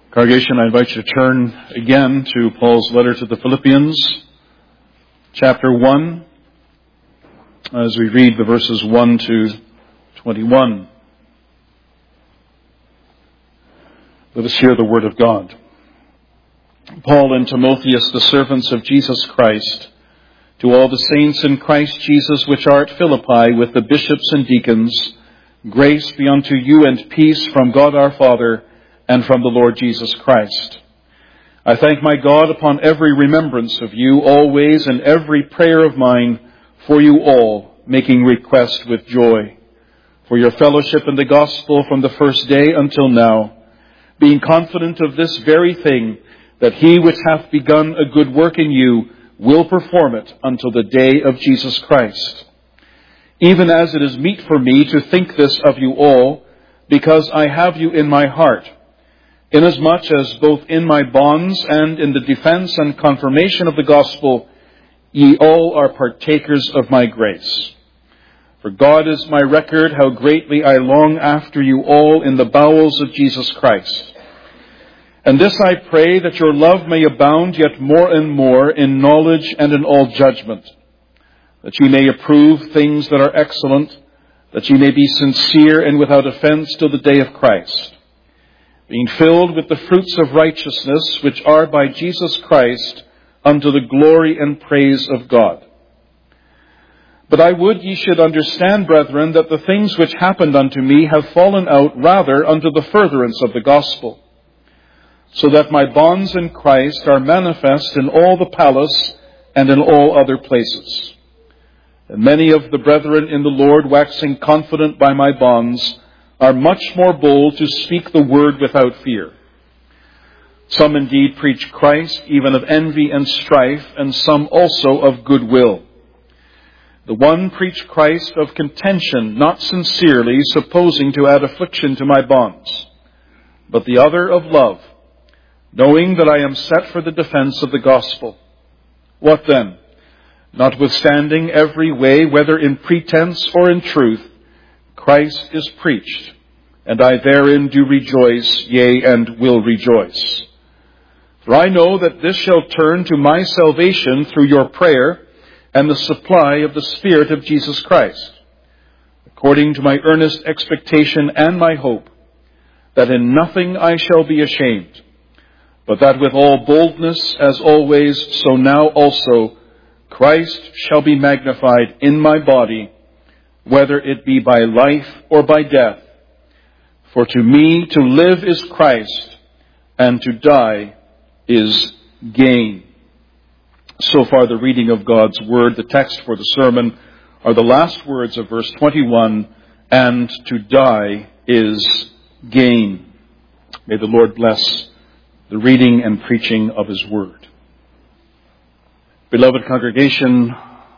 Congregation, I invite you to turn again to Paul's letter to the Philippians, chapter 1, as we read the verses 1 to 21. Let us hear the word of God. Paul and Timotheus, the servants of Jesus Christ, to all the saints in Christ Jesus which are at Philippi with the bishops and deacons, grace be unto you and peace from God our Father and from the Lord Jesus Christ. I thank my God upon every remembrance of you, always in every prayer of mine for you all, making request with joy, for your fellowship in the gospel from the first day until now, being confident of this very thing, that he which hath begun a good work in you will perform it until the day of Jesus Christ. Even as it is meet for me to think this of you all, because I have you in my heart, inasmuch as both in my bonds and in the defense and confirmation of the gospel, ye all are partakers of my grace. For God is my record, how greatly I long after you all in the bowels of Jesus Christ. And this I pray, that your love may abound yet more and more in knowledge and in all judgment, that ye may approve things that are excellent, that ye may be sincere and without offense till the day of Christ, being filled with the fruits of righteousness, which are by Jesus Christ, unto the glory and praise of God. But I would ye should understand, brethren, that the things which happened unto me have fallen out rather unto the furtherance of the gospel, so that my bonds in Christ are manifest in all the palace and in all other places. And many of the brethren in the Lord, waxing confident by my bonds, are much more bold to speak the word without fear. Some indeed preach Christ, even of envy and strife, and some also of goodwill. The one preached Christ of contention, not sincerely, supposing to add affliction to my bonds, but the other of love, knowing that I am set for the defense of the gospel. What then? Notwithstanding every way, whether in pretense or in truth, Christ is preached, and I therein do rejoice, yea, and will rejoice. For I know that this shall turn to my salvation through your prayer and the supply of the Spirit of Jesus Christ, according to my earnest expectation and my hope, that in nothing I shall be ashamed, but that with all boldness, as always, so now also, Christ shall be magnified in my body, whether it be by life or by death. For to me to live is Christ, and to die is gain. So far the reading of God's word. The text for the sermon are the last words of verse 21, and to die is gain. May the Lord bless the reading and preaching of his word. Beloved congregation,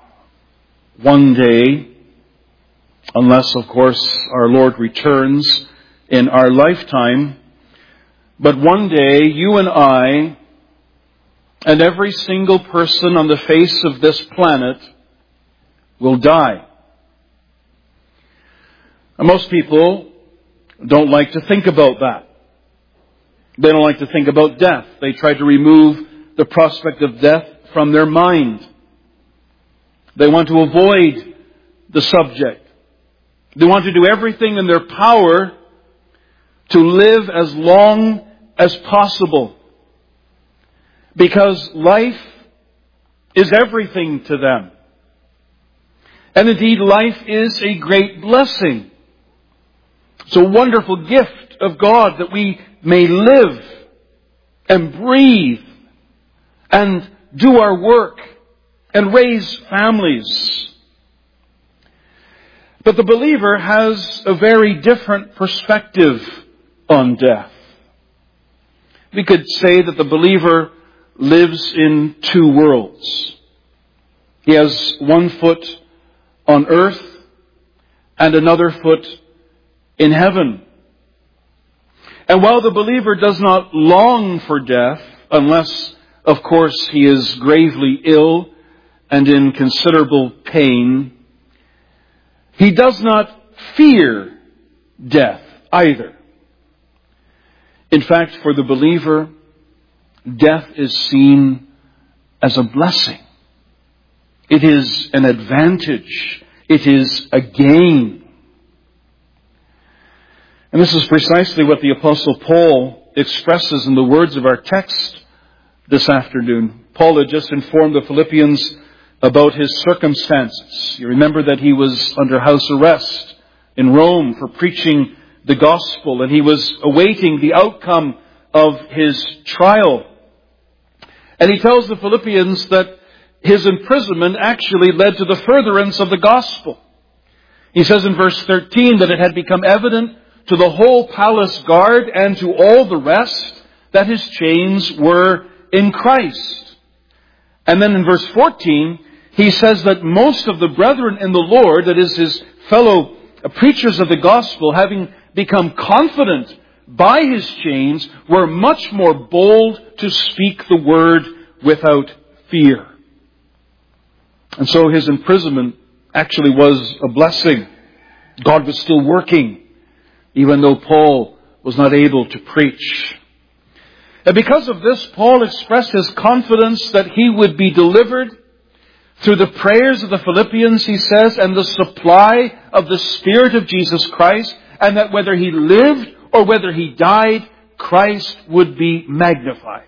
one day, unless, of course, our Lord returns in our lifetime, but one day you and I and every single person on the face of this planet will die. And most people don't like to think about that. They don't like to think about death. They try to remove the prospect of death from their mind. They want to avoid the subject. They want to do everything in their power to live as long as possible, because life is everything to them. And indeed, life is a great blessing. It's a wonderful gift of God that we may live and breathe and do our work and raise families. But the believer has a very different perspective on death. We could say that the believer lives in two worlds. He has one foot on earth and another foot in heaven. And while the believer does not long for death, unless, of course, he is gravely ill and in considerable pain, he does not fear death either. In fact, for the believer, death is seen as a blessing. It is an advantage. It is a gain. And this is precisely what the Apostle Paul expresses in the words of our text this afternoon. Paul had just informed the Philippians about his circumstances. You remember that he was under house arrest in Rome for preaching the gospel, and he was awaiting the outcome of his trial. And he tells the Philippians that his imprisonment actually led to the furtherance of the gospel. He says in verse 13 that it had become evident to the whole palace guard and to all the rest that his chains were in Christ. And then in verse 14, he says that most of the brethren in the Lord, that is his fellow preachers of the gospel, having become confident by his chains, were much more bold to speak the word without fear. And so his imprisonment actually was a blessing. God was still working, even though Paul was not able to preach. And because of this, Paul expressed his confidence that he would be delivered through the prayers of the Philippians, he says, and the supply of the Spirit of Jesus Christ, and that whether he lived or whether he died, Christ would be magnified.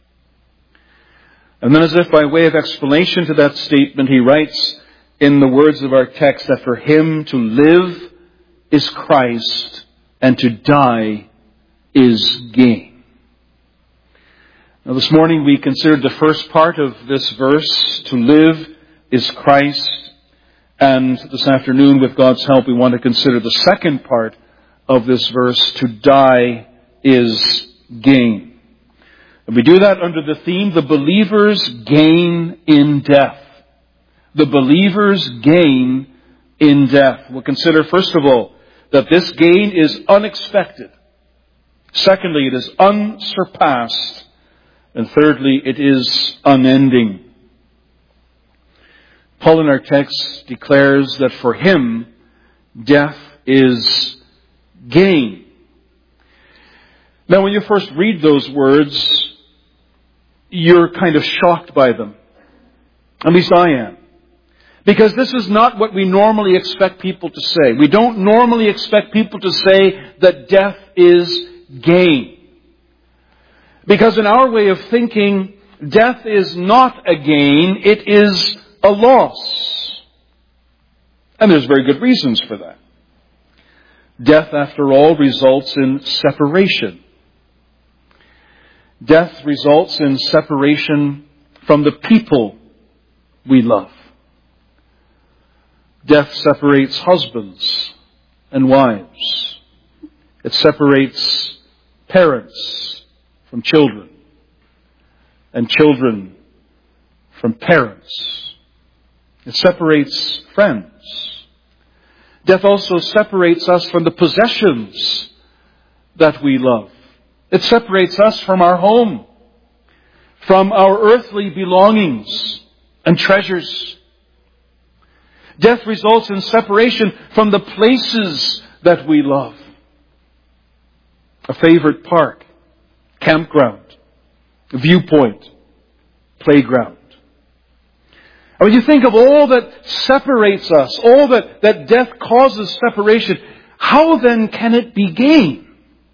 And then, as if by way of explanation to that statement, he writes in the words of our text that for him to live is Christ and to die is gain. Now this morning we considered the first part of this verse, to live is Christ, and this afternoon with God's help we want to consider the second part of this verse, to die is gain. And we do that under the theme, the believer's gain in death. The believer's gain in death. We'll consider, first of all, that this gain is unexpected. Secondly, it is unsurpassed. And thirdly, it is unending. Paul in our text declares that for him, death is gain. Now, when you first read those words, you're kind of shocked by them. At least I am. Because this is not what we normally expect people to say. We don't normally expect people to say that death is gain. Because in our way of thinking, death is not a gain, it is a loss. And there's very good reasons for that. Death, after all, results in separation. Death results in separation from the people we love. Death separates husbands and wives. It separates parents from children, and children from parents. It separates friends. Death also separates us from the possessions that we love. It separates us from our home, from our earthly belongings and treasures. Death results in separation from the places that we love. A favorite park, campground, viewpoint, playground. And when you think of all that separates us, all that death causes separation, how then can it be gain?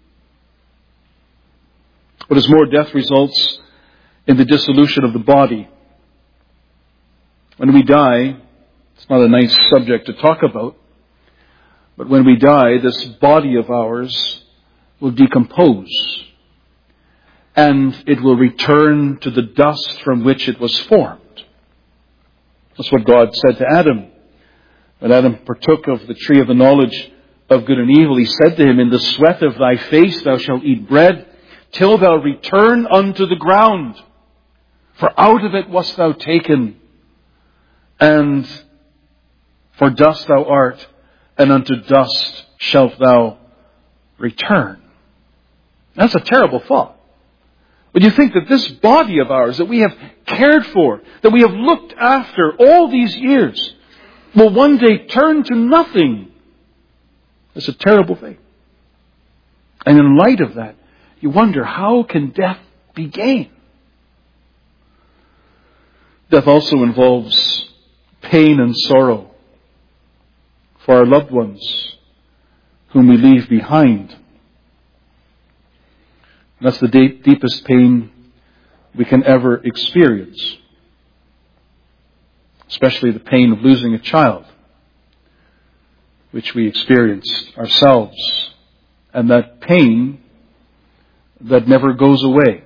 What is more, death results in the dissolution of the body. When we die, it's not a nice subject to talk about, but when we die, this body of ours will decompose, and it will return to the dust from which it was formed. That's what God said to Adam. When Adam partook of the tree of the knowledge of good and evil, he said to him, "In the sweat of thy face thou shalt eat bread, till thou return unto the ground. For out of it wast thou taken, and for dust thou art, and unto dust shalt thou return." That's a terrible thought. When you think that this body of ours that we have cared for, that we have looked after all these years, will one day turn to nothing. It's a terrible thing. And in light of that, you wonder, how can death be gain? Death also involves pain and sorrow for our loved ones whom we leave behind. That's the deepest pain we can ever experience, especially the pain of losing a child, which we experienced ourselves, and that pain that never goes away.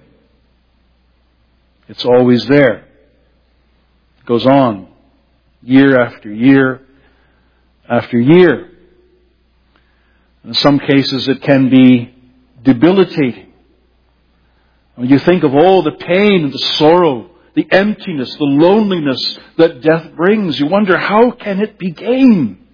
It's always there. It goes on year after year after year. In some cases it can be debilitating. When you think of all the pain and the sorrow, the emptiness, the loneliness that death brings, you wonder, how can it be gain?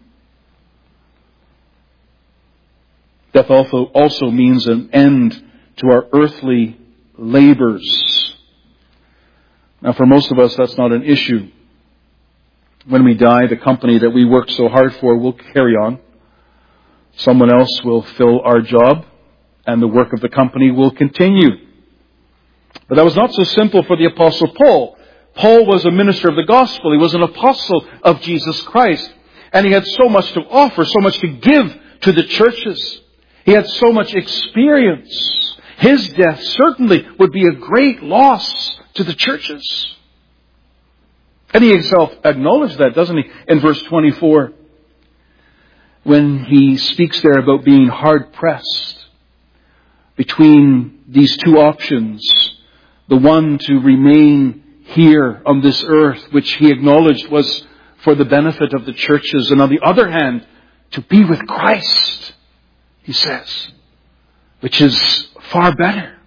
Death also means an end to our earthly labors. Now, for most of us, that's not an issue. When we die, the company that we worked so hard for will carry on. Someone else will fill our job, and the work of the company will continue. But that was not so simple for the Apostle Paul. Paul was a minister of the gospel. He was an apostle of Jesus Christ. And he had so much to offer, so much to give to the churches. He had so much experience. His death certainly would be a great loss to the churches. And he himself acknowledged that, doesn't he? In verse 24, when he speaks there about being hard-pressed between these two options, the one to remain here on this earth, which he acknowledged was for the benefit of the churches, and on the other hand, to be with Christ, he says, which is far better.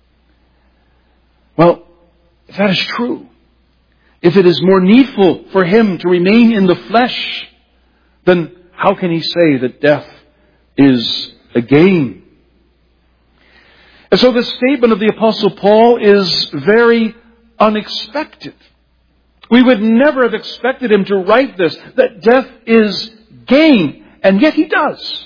Well, if that is true, if it is more needful for him to remain in the flesh, then how can he say that death is a gain? And so this statement of the Apostle Paul is very unexpected. We would never have expected him to write this, that death is gain, and yet he does.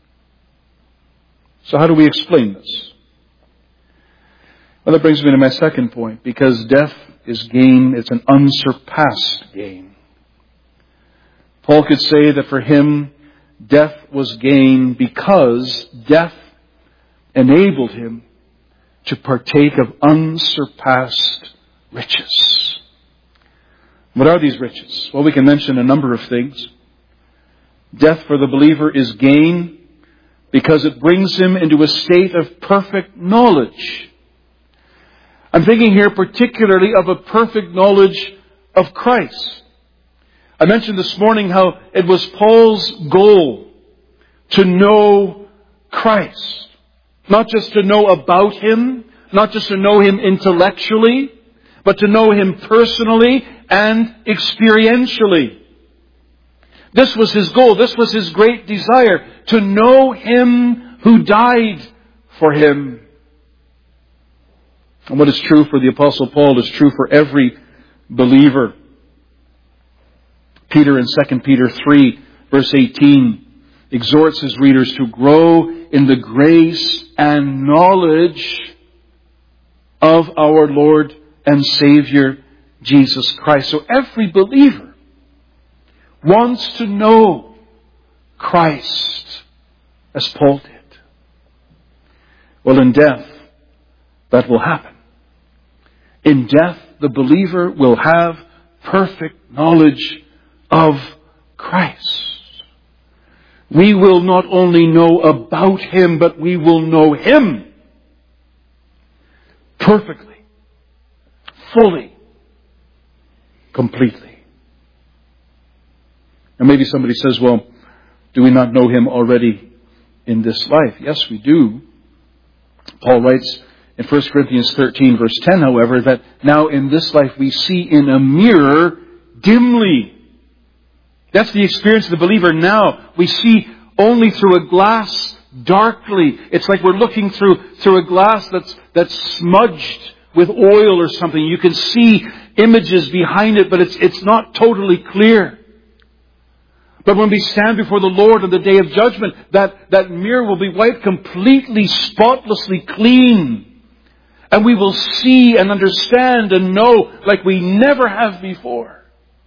So how do we explain this? Well, that brings me to my second point, because death is gain, it's an unsurpassed gain. Paul could say that for him, death was gain because death enabled him to partake of unsurpassed riches. What are these riches? Well, we can mention a number of things. Death for the believer is gain because it brings him into a state of perfect knowledge. I'm thinking here particularly of a perfect knowledge of Christ. I mentioned this morning how it was Paul's goal to know Christ. Not just to know about Him, not just to know Him intellectually, but to know Him personally and experientially. This was his goal. This was his great desire, to know Him who died for him. And what is true for the Apostle Paul is true for every believer. Peter in 2 Peter 3, verse 18, exhorts his readers to grow in the grace and knowledge of our Lord and Savior, Jesus Christ. So every believer wants to know Christ, as Paul did. Well, in death, that will happen. In death, the believer will have perfect knowledge of Christ. We will not only know about Him, but we will know Him perfectly, fully, completely. And maybe somebody says, well, do we not know Him already in this life? Yes, we do. Paul writes in 1 Corinthians 13, verse 10, however, that now in this life we see in a mirror dimly. That's the experience of the believer now. We see only through a glass darkly. It's like we're looking through a glass that's smudged with oil or something. You can see images behind it, but it's not totally clear. But when we stand before the Lord on the day of judgment, that mirror will be wiped completely, spotlessly clean. And we will see and understand and know like we never have before.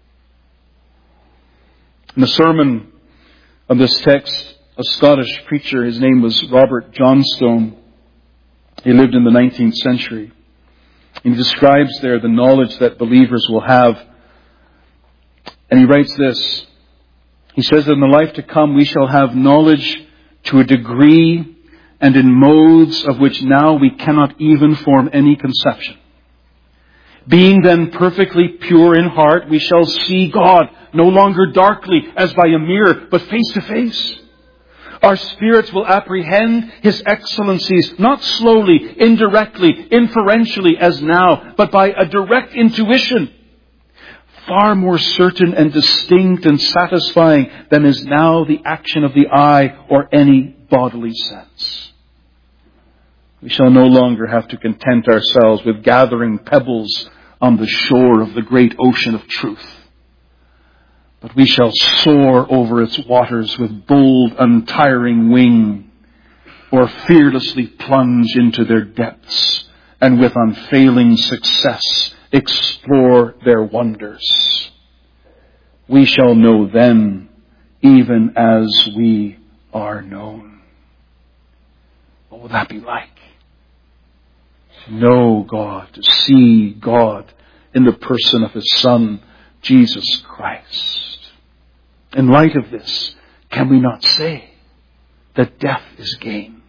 In the sermon on this text, a Scottish preacher, his name was Robert Johnstone. He lived in the 19th century. And he describes there the knowledge that believers will have. And he writes this. He says that in the life to come we shall have knowledge to a degree and in modes of which now we cannot even form any conception. Being then perfectly pure in heart, we shall see God no longer darkly as by a mirror, but face to face. Our spirits will apprehend His excellencies, not slowly, indirectly, inferentially as now, but by a direct intuition, far more certain and distinct and satisfying than is now the action of the eye or any bodily sense. We shall no longer have to content ourselves with gathering pebbles on the shore of the great ocean of truth. But we shall soar over its waters with bold, untiring wing, or fearlessly plunge into their depths, and with unfailing success explore their wonders. We shall know them even as we are known. What will that be like? To know God, to see God in the person of His Son, Jesus Christ. In light of this, can we not say that death is gain?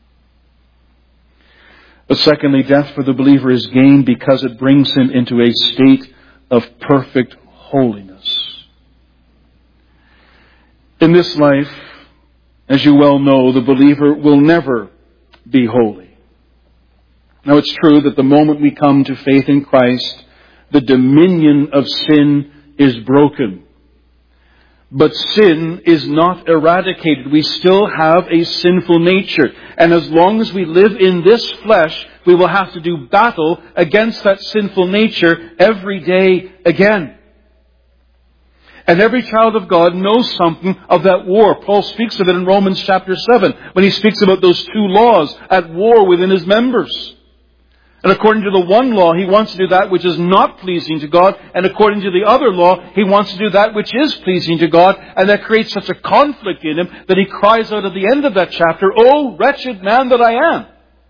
But secondly, death for the believer is gain because it brings him into a state of perfect holiness. In this life, as you well know, the believer will never be holy. Now it's true that the moment we come to faith in Christ, the dominion of sin is broken. But sin is not eradicated. We still have a sinful nature. And as long as we live in this flesh, we will have to do battle against that sinful nature every day again. And every child of God knows something of that war. Paul speaks of it in Romans chapter 7, when he speaks about those two laws at war within his members. And according to the one law, he wants to do that which is not pleasing to God. And according to the other law, he wants to do that which is pleasing to God. And that creates such a conflict in him that he cries out at the end of that chapter, "O wretched man that I am!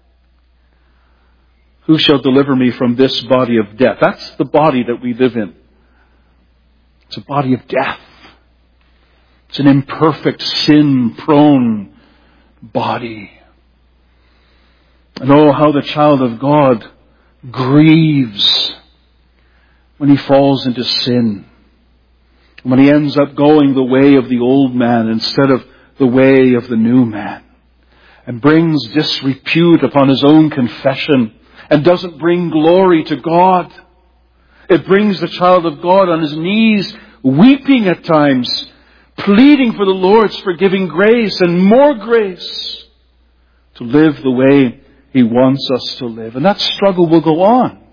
Who shall deliver me from this body of death?" That's the body that we live in. It's a body of death. It's an imperfect, sin-prone body. And oh, how the child of God grieves when he falls into sin. When he ends up going the way of the old man instead of the way of the new man. And brings disrepute upon his own confession. And doesn't bring glory to God. It brings the child of God on his knees, weeping at times, pleading for the Lord's forgiving grace and more grace to live the way He wants us to live. And that struggle will go on.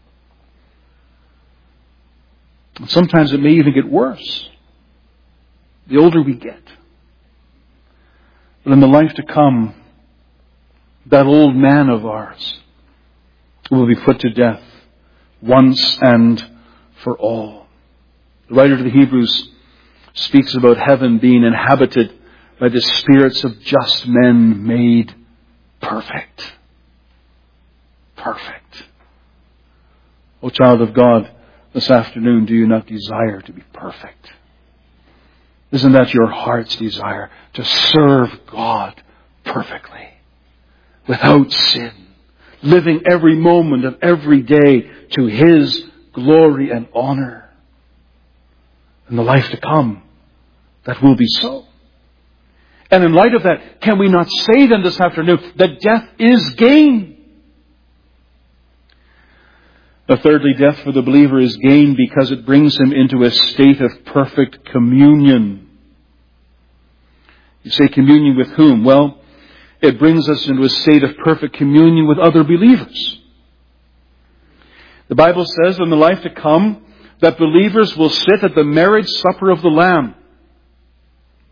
And sometimes it may even get worse the older we get. But in the life to come, that old man of ours will be put to death once and for all. The writer to the Hebrews speaks about heaven being inhabited by the spirits of just men made perfect. Perfect. O child of God, this afternoon, do you not desire to be perfect? Isn't that your heart's desire? To serve God perfectly, without sin, living every moment of every day to His glory and honor. In the life to come, that will be so. And in light of that, can we not say then this afternoon that death is gain? But thirdly, death for the believer is gain because it brings him into a state of perfect communion. You say communion with whom? Well, it brings us into a state of perfect communion with other believers. The Bible says in the life to come that believers will sit at the marriage supper of the Lamb.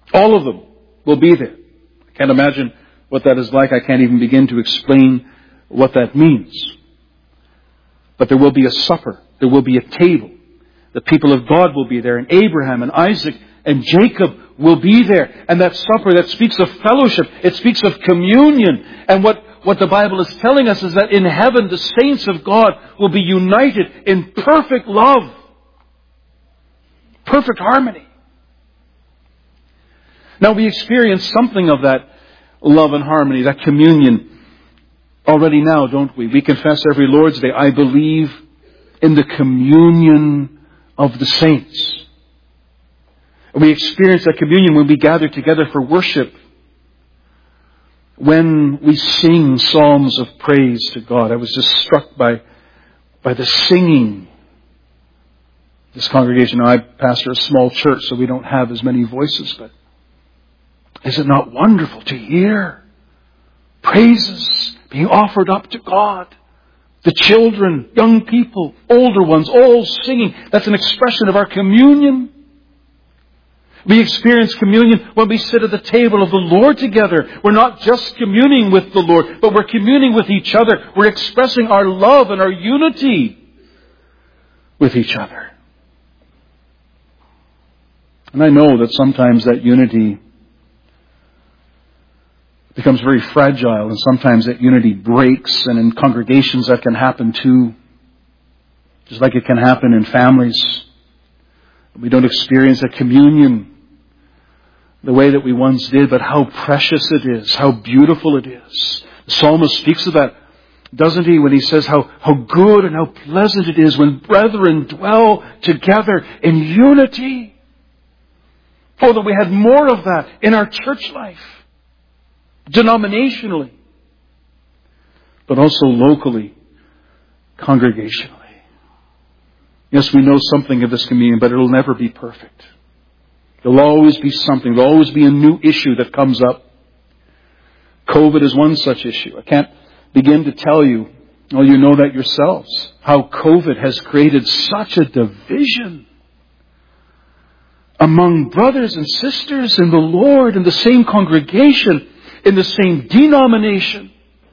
All of them will be there. I can't imagine what that is like. I can't even begin to explain what that means. But there will be a supper. There will be a table. The people of God will be there, and Abraham and Isaac and Jacob will be there. And that supper that speaks of fellowship, it speaks of communion. And what the Bible is telling us is that in heaven, the saints of God will be united in perfect love, perfect harmony. Now we experience something of that love and harmony, that communion, already now, don't we? We confess every Lord's Day, I believe in the communion of the saints. We experience that communion when we gather together for worship, when we sing psalms of praise to God. I was just struck by the singing. This congregation, I pastor a small church, so we don't have as many voices, but is it not wonderful to hear praises being offered up to God? The children, young people, older ones, all singing. That's an expression of our communion. We experience communion when we sit at the table of the Lord together. We're not just communing with the Lord, but we're communing with each other. We're expressing our love and our unity with each other. And I know that sometimes that unity becomes very fragile, and sometimes that unity breaks, and in congregations that can happen too. Just like it can happen in families. We don't experience a communion the way that we once did, but how precious it is, how beautiful it is. The psalmist speaks of that, doesn't he, when he says how good and how pleasant it is when brethren dwell together in unity. Oh, that we had more of that in our church life. Denominationally, but also locally, congregationally. Yes, we know something of this communion, but it'll never be perfect. There'll always be something. There'll always be a new issue that comes up. COVID is one such issue. I can't begin to tell you, well, you know that yourselves, how COVID has created such a division among brothers and sisters in the Lord, in the same congregation, in the same denomination.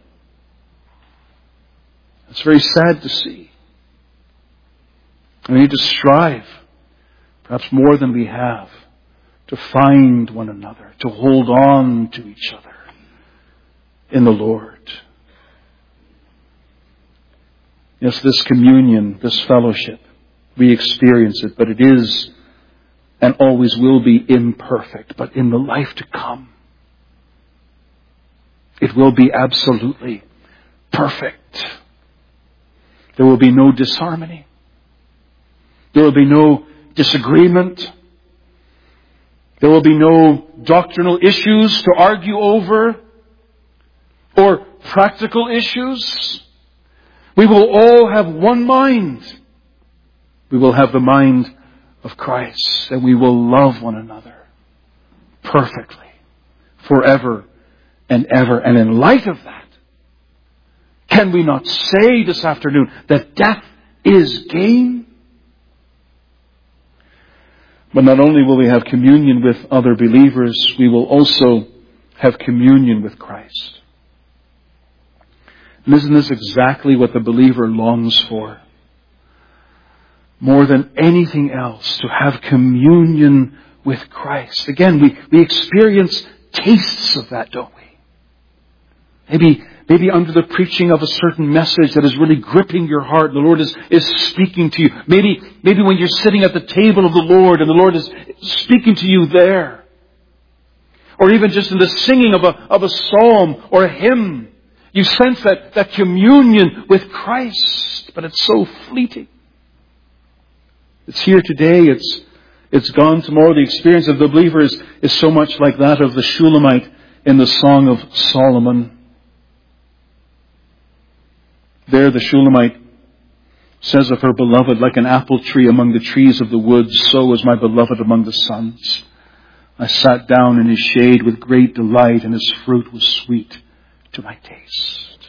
It's very sad to see. We need to strive, perhaps more than we have, to find one another, to hold on to each other in the Lord. Yes, this communion, this fellowship, we experience it, but it is and always will be imperfect. But in the life to come, it will be absolutely perfect. There will be no disharmony. There will be no disagreement. There will be no doctrinal issues to argue over or practical issues. We will all have one mind. We will have the mind of Christ, and we will love one another perfectly, forever and ever. And in light of that, can we not say this afternoon that death is gain? But not only will we have communion with other believers, we will also have communion with Christ. And isn't this exactly what the believer longs for? More than anything else, to have communion with Christ. Again, we experience tastes of that, don't we? Maybe under the preaching of a certain message that is really gripping your heart, the Lord is speaking to you. Maybe when you're sitting at the table of the Lord and the Lord is speaking to you there. Or even just in the singing of a psalm or a hymn. You sense that communion with Christ, but it's so fleeting. It's here today, it's gone tomorrow. The experience of the believer is so much like that of the Shulamite in the Song of Solomon. There the Shulamite says of her beloved, like an apple tree among the trees of the woods, so was my beloved among the sons. I sat down in his shade with great delight, and his fruit was sweet to my taste.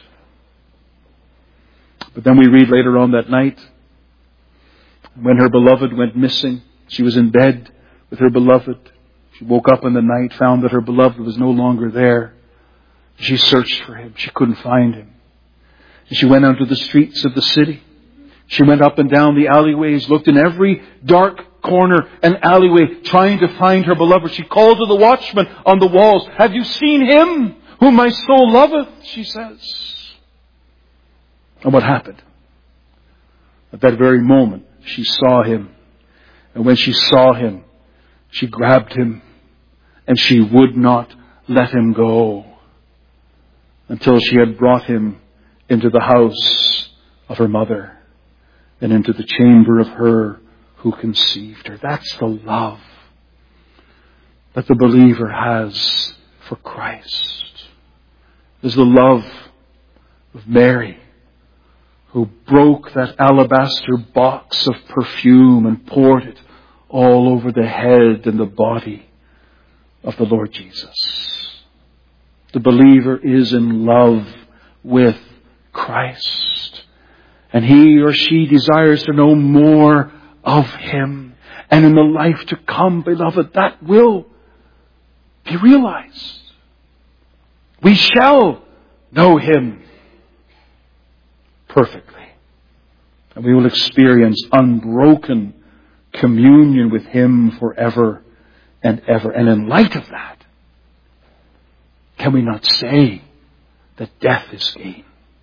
But then we read later on that night, when her beloved went missing, she was in bed with her beloved. She woke up in the night, found that her beloved was no longer there. She searched for him. She couldn't find him. And she went out to the streets of the city. She went up and down the alleyways, looked in every dark corner and alleyway, trying to find her beloved. She called to the watchman on the walls. "Have you seen him whom my soul loveth?" she says. And what happened? At that very moment, she saw him. And when she saw him, she grabbed him and she would not let him go until she had brought him into the house of her mother and into the chamber of her who conceived her. That's the love that the believer has for Christ. There's the love of Mary, who broke that alabaster box of perfume and poured it all over the head and the body of the Lord Jesus. The believer is in love with Christ, and he or she desires to know more of him. And in the life to come, beloved, that will be realized. We shall know him perfectly, and we will experience unbroken communion with him forever and ever. And in light of that, can we not say that death is gain?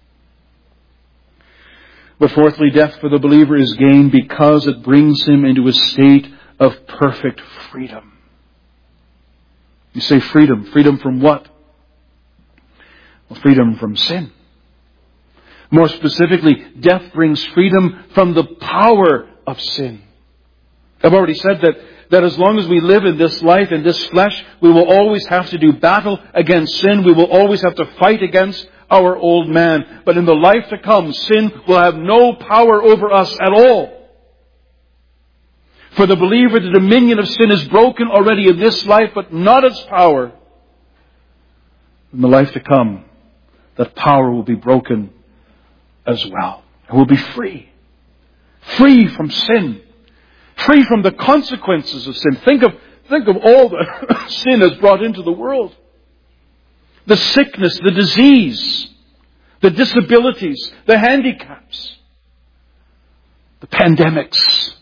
But fourthly, death for the believer is gain because it brings him into a state of perfect freedom. You say freedom. Freedom from what? Well, freedom from sin. More specifically, death brings freedom from the power of sin. I've already said that as long as we live in this life, in this flesh, we will always have to do battle against sin. We will always have to fight against our old man. But in the life to come, sin will have no power over us at all. For the believer, the dominion of sin is broken already in this life, but not its power. In the life to come, that power will be broken as well. And we'll be free. Free from sin. Free from the consequences of sin. Think of all that sin has brought into the world. The sickness, the disease, the disabilities, the handicaps, the pandemics.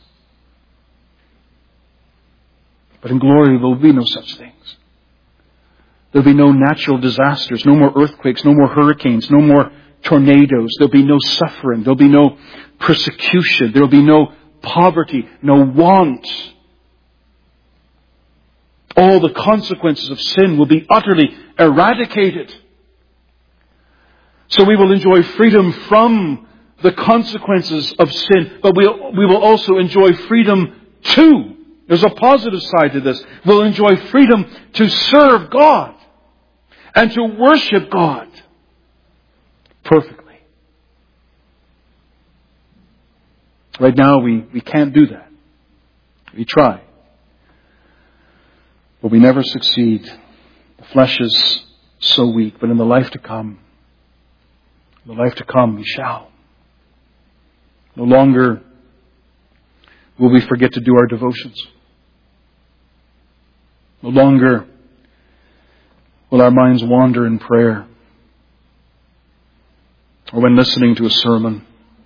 But in glory there will be no such things. There will be no natural disasters, no more earthquakes, no more hurricanes, no more tornadoes. There will be no suffering. There will be no persecution. There will be no poverty, no want. All the consequences of sin will be utterly eradicated. So we will enjoy freedom from the consequences of sin, but we will also enjoy freedom to. There's a positive side to this. We'll enjoy freedom to serve God and to worship God perfectly. Right now we can't do that. We try. But we never succeed. The flesh is so weak. But in the life to come, we shall. No longer will we forget to do our devotions. No longer will our minds wander in prayer or when listening to a sermon.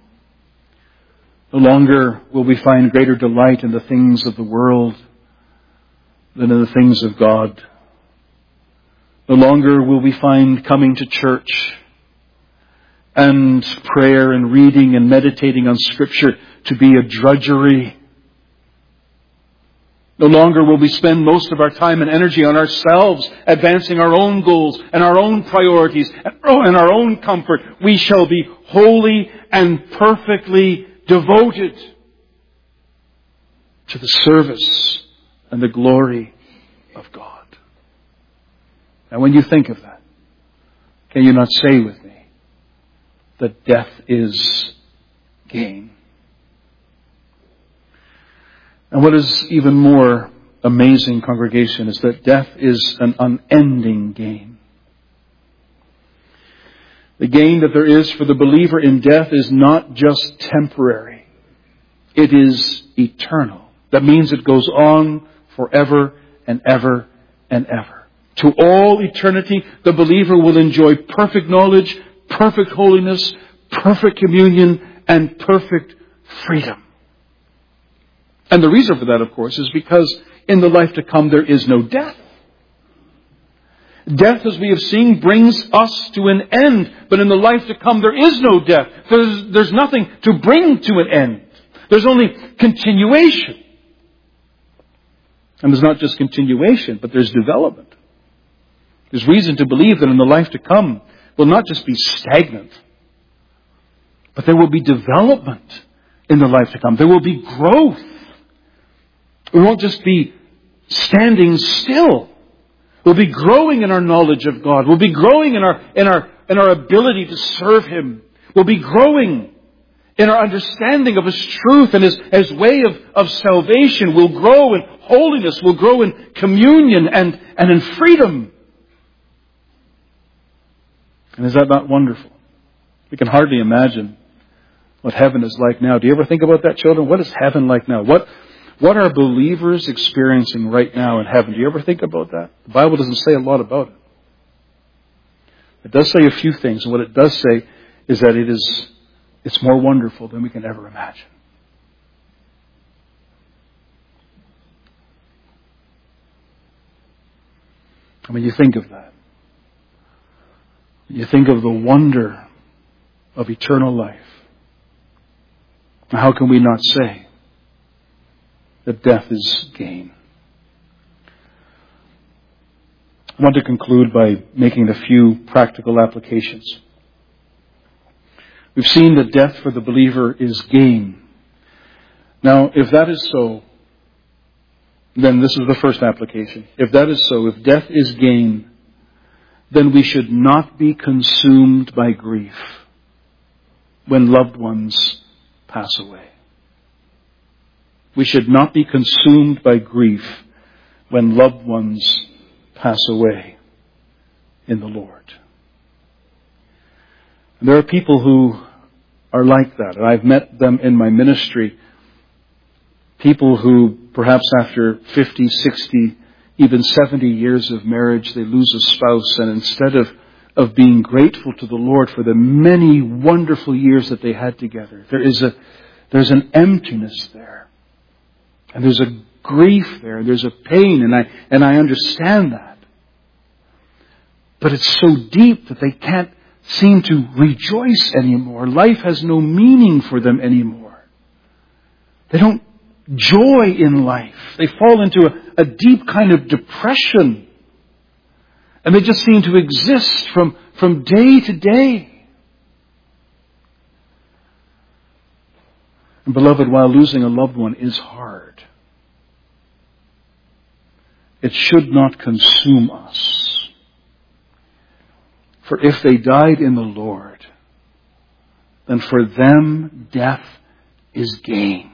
No longer will we find greater delight in the things of the world than in the things of God. No longer will we find coming to church and prayer and reading and meditating on Scripture to be a drudgery. No longer will we spend most of our time and energy on ourselves, advancing our own goals and our own priorities and our own comfort. We shall be wholly and perfectly devoted to the service and the glory of God. And when you think of that, can you not say with me that death is gain? And what is even more amazing, congregation, is that death is an unending gain. The gain that there is for the believer in death is not just temporary. It is eternal. That means it goes on forever and ever and ever. To all eternity, the believer will enjoy perfect knowledge, perfect holiness, perfect communion, and perfect freedom. And the reason for that, of course, is because in the life to come there is no death. Death, as we have seen, brings us to an end. But in the life to come there is no death. There's nothing to bring to an end. There's only continuation. And there's not just continuation, but there's development. There's reason to believe that in the life to come will not just be stagnant, but there will be development in the life to come. There will be growth. We won't just be standing still. We'll be growing in our knowledge of God. We'll be growing in our ability to serve Him. We'll be growing in our understanding of His truth and His way of salvation. We'll grow in holiness. We'll grow in communion and in freedom. And is that not wonderful? We can hardly imagine what heaven is like now. Do you ever think about that, children? What is heaven like now? What are believers experiencing right now in heaven? Do you ever think about that? The Bible doesn't say a lot about it. It does say a few things, and what it does say is that it's more wonderful than we can ever imagine. I mean, you think of that. You think of the wonder of eternal life. How can we not say that death is gain? I want to conclude by making a few practical applications. We've seen that death for the believer is gain. Now, if that is so, then this is the first application. If that is so, if death is gain, then we should not be consumed by grief when loved ones pass away. We should not be consumed by grief when loved ones pass away in the Lord. And there are people who are like that, and I've met them in my ministry. People who perhaps after 50, 60, even 70 years of marriage, they lose a spouse, and instead of being grateful to the Lord for the many wonderful years that they had together, there's an emptiness there. And there's a grief there, and there's a pain, and I understand that. But it's so deep that they can't seem to rejoice anymore. Life has no meaning for them anymore. They don't joy in life. They fall into a deep kind of depression. And they just seem to exist from day to day. And beloved, while losing a loved one is hard, it should not consume us. For if they died in the Lord, then for them death is gain.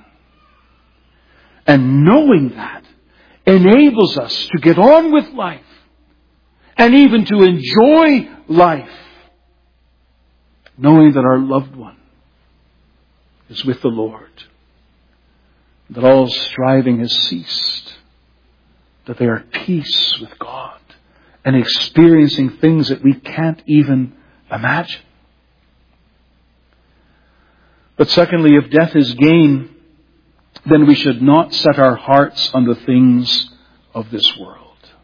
And knowing that enables us to get on with life and even to enjoy life, knowing that our loved one is with the Lord, that all striving has ceased, that they are at peace with God and experiencing things that we can't even imagine. But secondly, if death is gain, then we should not set our hearts on the things of this world.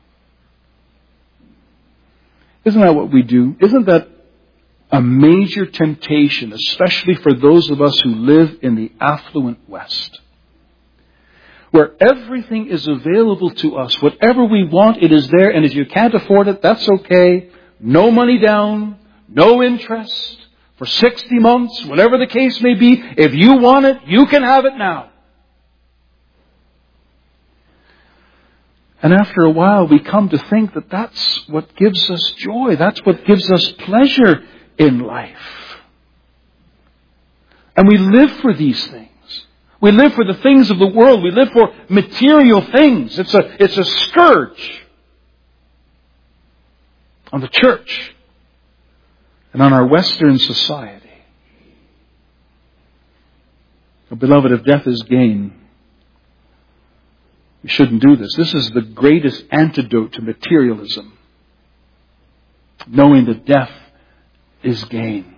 Isn't that what we do? Isn't that a major temptation, especially for those of us who live in the affluent West, where everything is available to us? Whatever we want, it is there, and if you can't afford it, that's okay. No money down, no interest, for 60 months, whatever the case may be. If you want it, you can have it now. And after a while, we come to think that that's what gives us joy. That's what gives us pleasure in life. And we live for these things. We live for the things of the world. We live for material things. It's a scourge on the church and on our Western society. But beloved, if death is gain, We shouldn't do this. This is the greatest antidote to materialism. Knowing that death is gain.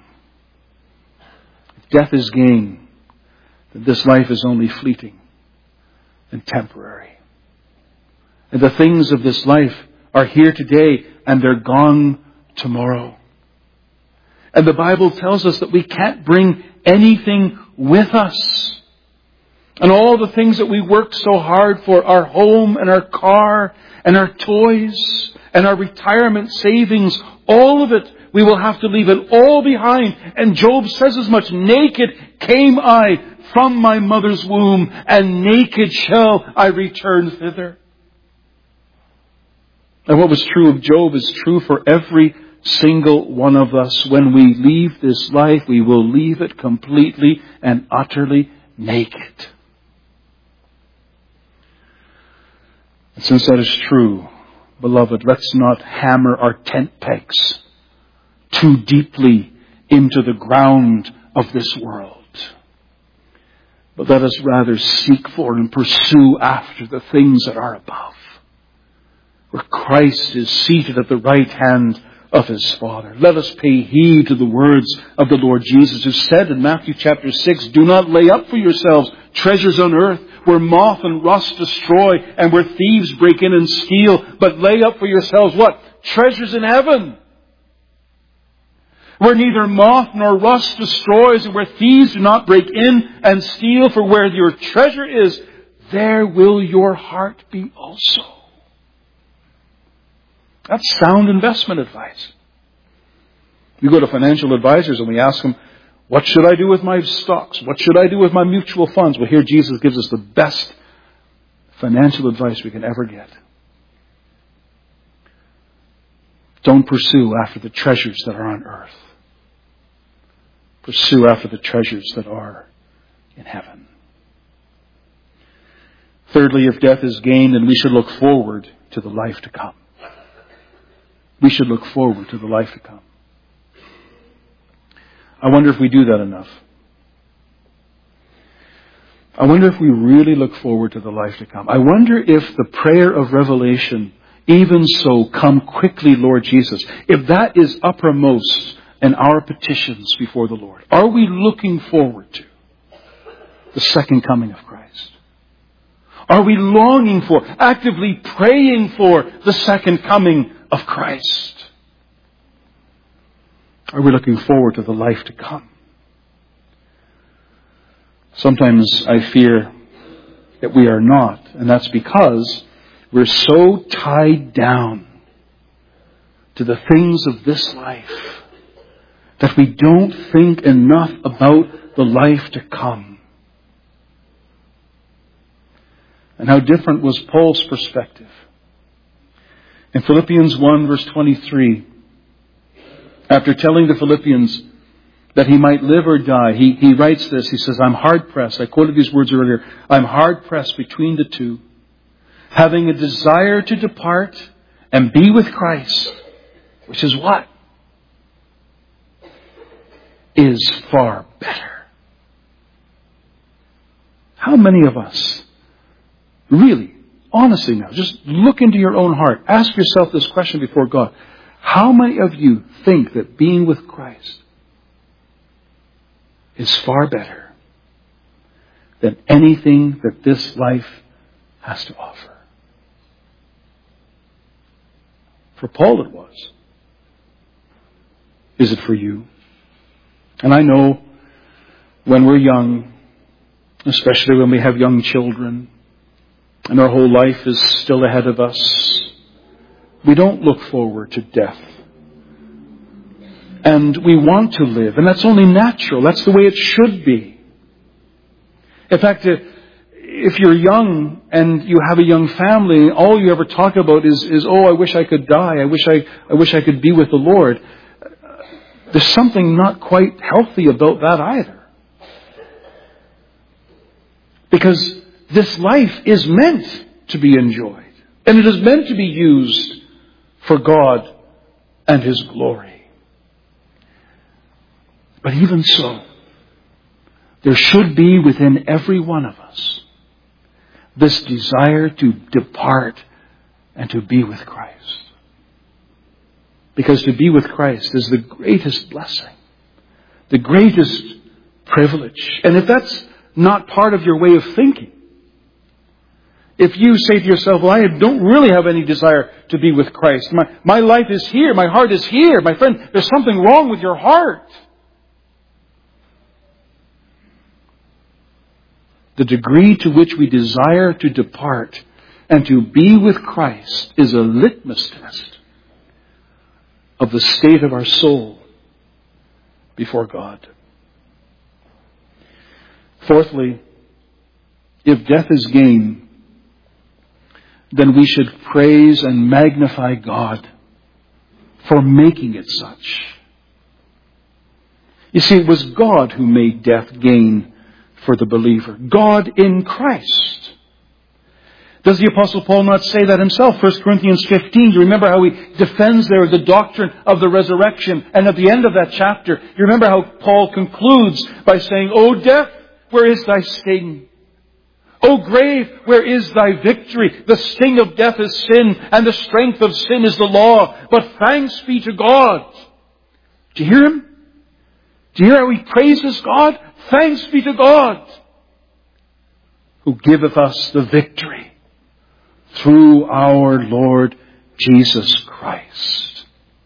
If death is gain, then this life is only fleeting and temporary. And the things of this life are here today and they're gone tomorrow. And the Bible tells us that we can't bring anything with us. And all the things that we worked so hard for, our home and our car and our toys and our retirement savings, all of it, we will have to leave it all behind. And Job says as much, naked came I from my mother's womb, and naked shall I return thither. And what was true of Job is true for every single one of us. When we leave this life, we will leave it completely and utterly naked. And since that is true, beloved, let's not hammer our tent pegs too deeply into the ground of this world. But let us rather seek for and pursue after the things that are above, where Christ is seated at the right hand of His Father. Let us pay heed to the words of the Lord Jesus, who said in Matthew chapter 6, "Do not lay up for yourselves treasures on earth, where moth and rust destroy and where thieves break in and steal, but lay up for yourselves" what? Treasures in heaven, where neither moth nor rust destroys and where thieves do not break in and steal. For where your treasure is, there will your heart be also. That's sound investment advice. We go to financial advisors and we ask them, what should I do with my stocks? What should I do with my mutual funds? Well, here Jesus gives us the best financial advice we can ever get. Don't pursue after the treasures that are on earth. Pursue after the treasures that are in heaven. Thirdly, if death is gain, then we should look forward to the life to come. We should look forward to the life to come. I wonder if we do that enough. I wonder if we really look forward to the life to come. I wonder if the prayer of Revelation, "Even so, come quickly, Lord Jesus," if that is uppermost in our petitions before the Lord. Are we looking forward to the second coming of Christ? Are we longing for, actively praying for the second coming of Christ? Are we looking forward to the life to come? Sometimes I fear that we are not, and that's because we're so tied down to the things of this life that we don't think enough about the life to come. And how different was Paul's perspective. In Philippians 1 verse 23, after telling the Philippians that he might live or die, he writes this. He says, "I'm hard pressed." I quoted these words earlier. "I'm hard pressed between the two, having a desire to depart and be with Christ," which is what? Is far better. How many of us, really, honestly now, just look into your own heart. Ask yourself this question before God. How many of you think that being with Christ is far better than anything that this life has to offer? For Paul it was. Is it for you? And I know when we're young, especially when we have young children, and our whole life is still ahead of us, we don't look forward to death. And we want to live, and that's only natural. That's the way it should be. In fact, if you're young and you have a young family, all you ever talk about is "Oh, I wish I could die. I wish I could be with the Lord." There's something not quite healthy about that either. Because this life is meant to be enjoyed. And it is meant to be used for God and His glory. But even so, there should be within every one of us This desire to depart and to be with Christ. Because to be with Christ is the greatest blessing, the greatest privilege. And if that's not part of your way of thinking, if you say to yourself, well, I don't really have any desire to be with Christ. My life is here. My heart is here. My friend, there's something wrong with your heart. The degree to which we desire to depart and to be with Christ is a litmus test of the state of our soul before God. Fourthly, if death is gain, then we should praise and magnify God for making it such. You see, it was God who made death gain for the believer. God in Christ. Does the Apostle Paul not say that himself? 1 Corinthians 15. You remember how he defends there the doctrine of the resurrection. And at the end of that chapter, you remember how Paul concludes by saying, O death, where is thy sting? O grave, where is thy victory? The sting of death is sin, and the strength of sin is the law. But thanks be to God. Do you hear him? Do you hear how he praises God? Thanks be to God, who giveth us the victory through our Lord Jesus Christ.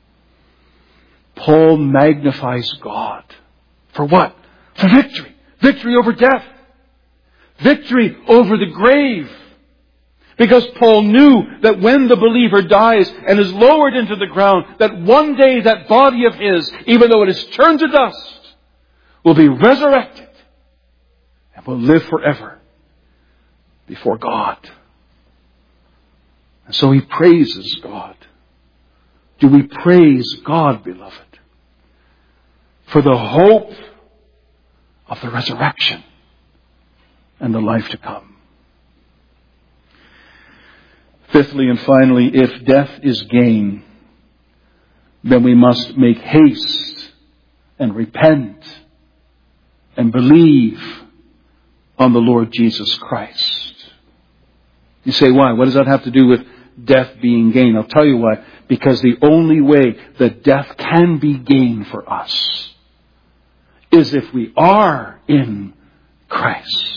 Paul magnifies God. For what? For victory. Victory over death. Victory over the grave. Because Paul knew that when the believer dies and is lowered into the ground, that one day that body of his, even though it is turned to dust, will be resurrected and will live forever before God. And so he praises God. Do we praise God, beloved, for the hope of the resurrection and the life to come? Fifthly and finally, if death is gain, then we must make haste and repent and believe on the Lord Jesus Christ. You say, why? What does that have to do with death being gain? I'll tell you why. Because the only way that death can be gain for us is if we are in Christ.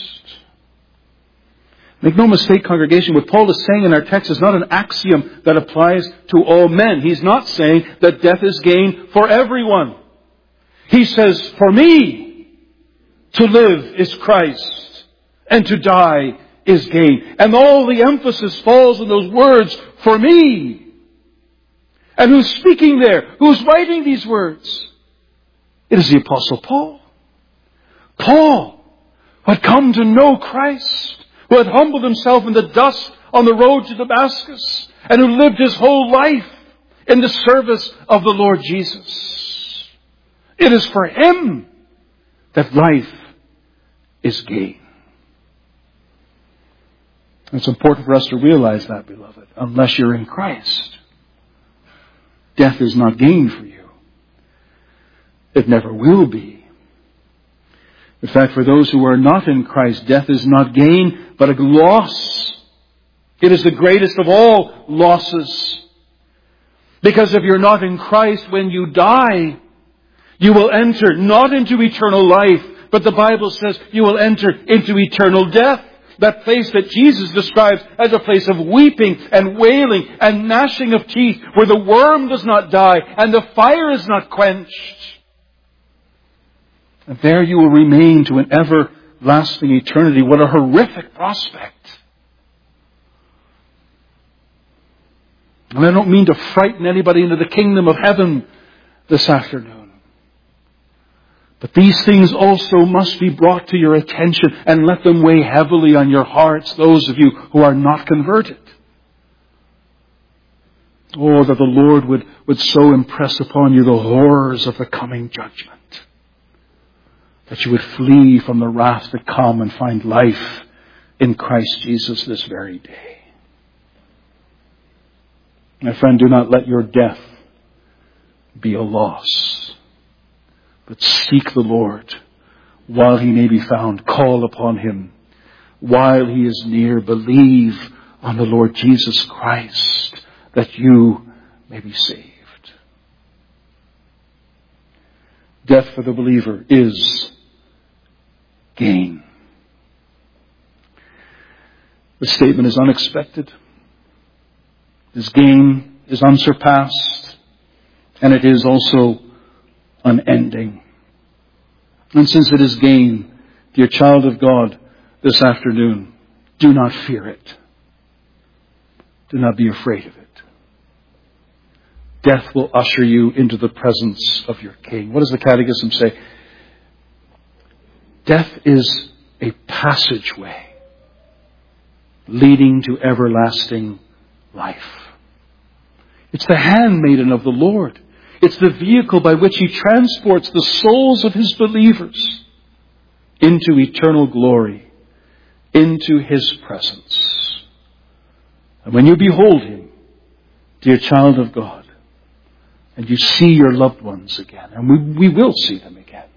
Make no mistake, congregation, what Paul is saying in our text is not an axiom that applies to all men. He's not saying that death is gain for everyone. He says, for me, to live is Christ, and to die is gain. And all the emphasis falls on those words, for me. And who's speaking there? Who's writing these words? It is the Apostle Paul. Paul, who had come to know Christ, who had humbled himself in the dust on the road to Damascus, and who lived his whole life in the service of the Lord Jesus. It is for him that life is gain. It's important for us to realize that, beloved. Unless you're in Christ, death is not gain for you. It never will be. In fact, for those who are not in Christ, death is not gain, but a loss. It is the greatest of all losses. Because if you're not in Christ when you die, you will enter not into eternal life, but the Bible says you will enter into eternal death. That place that Jesus describes as a place of weeping and wailing and gnashing of teeth, where the worm does not die and the fire is not quenched. And there you will remain to an everlasting eternity. What a horrific prospect. And I don't mean to frighten anybody into the kingdom of heaven this afternoon. But these things also must be brought to your attention, and let them weigh heavily on your hearts, those of you who are not converted. Oh, that the Lord would so impress upon you the horrors of the coming judgment, that you would flee from the wrath to come and find life in Christ Jesus this very day. My friend, do not let your death be a loss. But seek the Lord while he may be found. Call upon him while he is near, believe on the Lord Jesus Christ, that you may be saved. Death for the believer is gain. The statement is unexpected. This gain is unsurpassed, and it is also unending. And since it is gain, dear child of God, this afternoon, do not fear it. Do not be afraid of it. Death will usher you into the presence of your King. What does the Catechism say? Death is a passageway leading to everlasting life. It's the handmaiden of the Lord. It's the vehicle by which he transports the souls of his believers into eternal glory, into his presence. And when you behold him, dear child of God, and you see your loved ones again, and we will see them again,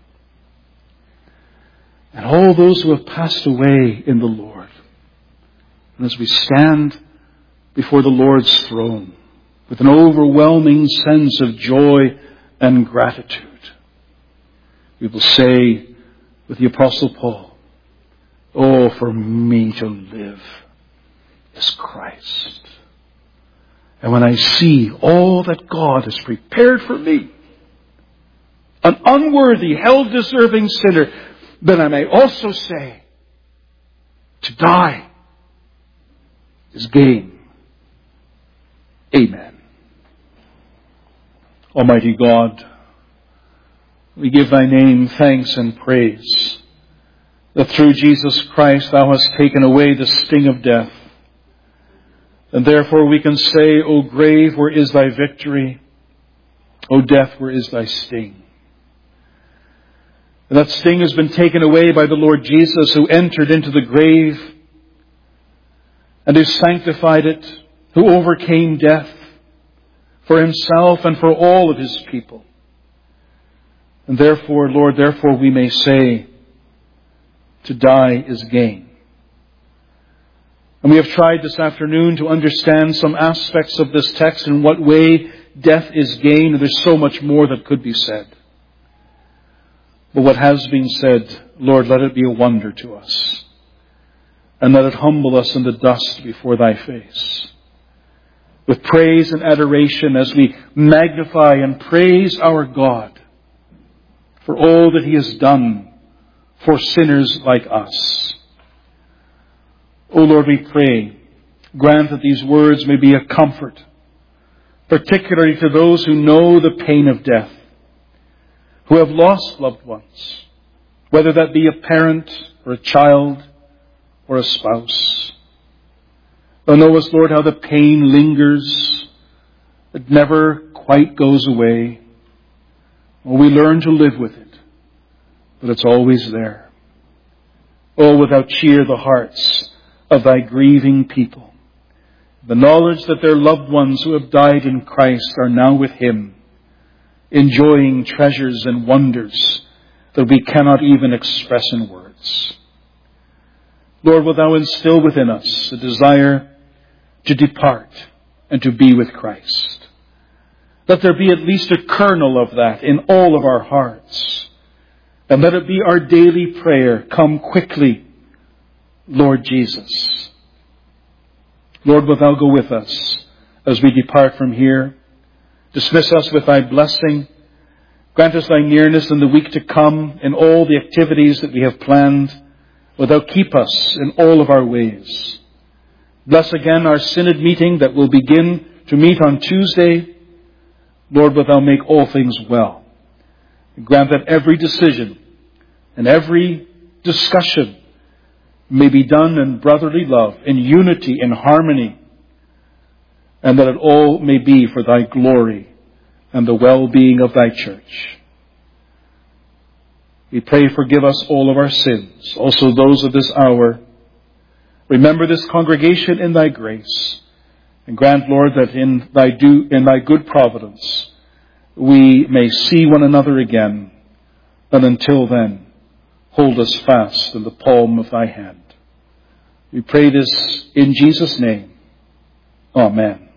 and all those who have passed away in the Lord, and as we stand before the Lord's throne with an overwhelming sense of joy and gratitude, we will say with the Apostle Paul, "Oh, for me to live is Christ. And when I see all that God has prepared for me, an unworthy, hell-deserving sinner, then I may also say, to die is gain." Amen. Almighty God, we give thy name thanks and praise that through Jesus Christ thou hast taken away the sting of death. And therefore we can say, O grave, where is thy victory? O death, where is thy sting? And that sting has been taken away by the Lord Jesus, who entered into the grave and who sanctified it, who overcame death for himself and for all of his people. And therefore, Lord, therefore we may say, to die is gain. And we have tried this afternoon to understand some aspects of this text, in what way death is gain, and there's so much more that could be said. But what has been said, Lord, let it be a wonder to us, and let it humble us in the dust before thy face, with praise and adoration as we magnify and praise our God for all that he has done for sinners like us. O Lord, we pray, grant that these words may be a comfort, particularly to those who know the pain of death, who have lost loved ones, whether that be a parent or a child or a spouse. Thou knowest, Lord, how the pain lingers. It never quite goes away. Well, we learn to live with it, but it's always there. Oh, without cheer the hearts of thy grieving people, the knowledge that their loved ones who have died in Christ are now with him, enjoying treasures and wonders that we cannot even express in words. Lord, wilt thou instill within us a desire to depart and to be with Christ. Let there be at least a kernel of that in all of our hearts. And let it be our daily prayer, come quickly, Lord Jesus. Lord, wilt thou go with us as we depart from here? Dismiss us with thy blessing. Grant us thy nearness in the week to come in all the activities that we have planned. Wilt thou keep us in all of our ways. Bless again our synod meeting that will begin to meet on Tuesday. Lord, wilt thou make all things well. Grant that every decision and every discussion may be done in brotherly love, in unity, in harmony, and that it all may be for thy glory and the well-being of thy church. We pray, forgive us all of our sins, also those of this hour. Remember this congregation in thy grace, and grant, Lord, that in thy good providence we may see one another again, and until then, hold us fast in the palm of thy hand. We pray this in Jesus' name. Amen.